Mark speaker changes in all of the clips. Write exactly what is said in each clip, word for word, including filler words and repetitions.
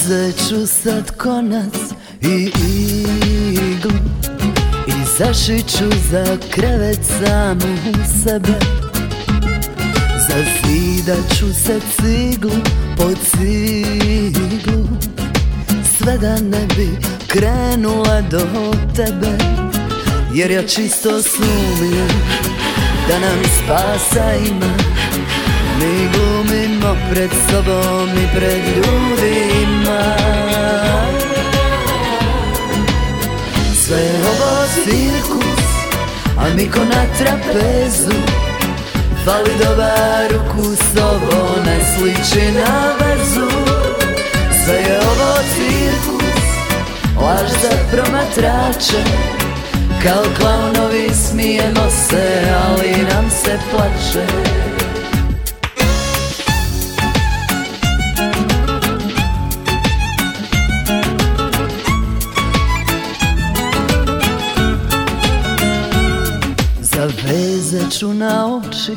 Speaker 1: Uzet ću sad konac i iglu i zašit ću za krevet samu sebe. Zazidat ću se ciglu po ciglu, sve da ne bi krenula do tebe. Jer ja čisto sumnjam da nam spasa ima. Mi glumimo pred sobom i pred ljudima. Sve je ovo cirkus, a mi ko na trapezu. Fali dobar ukus, ovo ne sliči na vezu. Sve je ovo cirkus, laž za promatrače. Kao klaunovi smijemo se, ali nam se plače. Zavezat ću na oči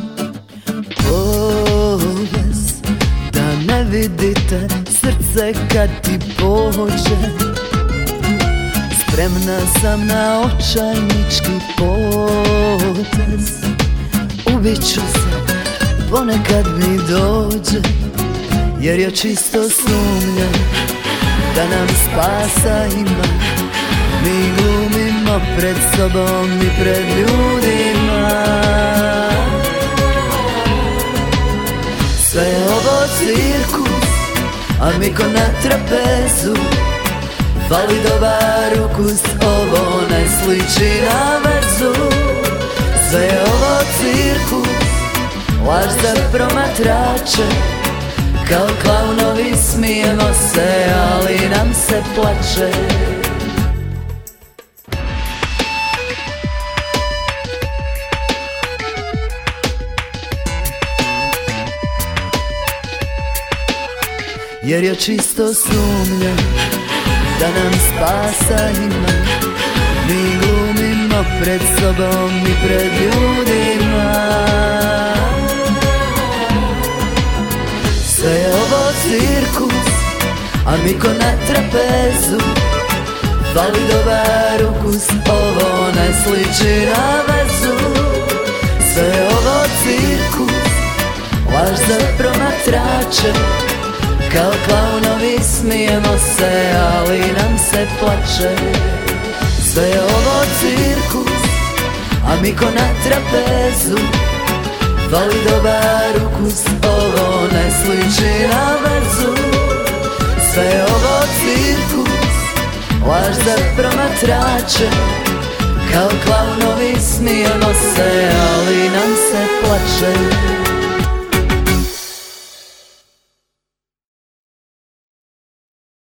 Speaker 1: povez, da ne vidite srce kad ti pođe. Spremna sam na očajnički potez, ubit ću se, ponekad mi dođe. Jer ja čisto sumnjam da nam spasa ima. Mi glumimo pred sobom i pred ljudima. Sve je ovo cirkus, a mi ko na trapezu. Fali dobar ukus, ovo ne sliči na vezu. Sve je ovo cirkus, laž za promatrače. Kao klaunovi smijemo se, ali nam se plače. Jer ja čisto sumnjam da nam spasa ima. Mi glumimo pred sobom i pred ljudima. Sve je ovo cirkus, a mi ko na trapezu. Fali dobar ukus, ovo ne sliči na vezu. Sve je ovo cirkus, laž za promatrače. Kao klaunovi smijemo se, ali nam se plače. Sve je ovo cirkus, a mi ko na trapezu. Fali dobar ukus, ovo ne sliči na vezu. Sve je ovo cirkus, laž za promatrače. Kao klaunovi smijemo se, ali nam se plače.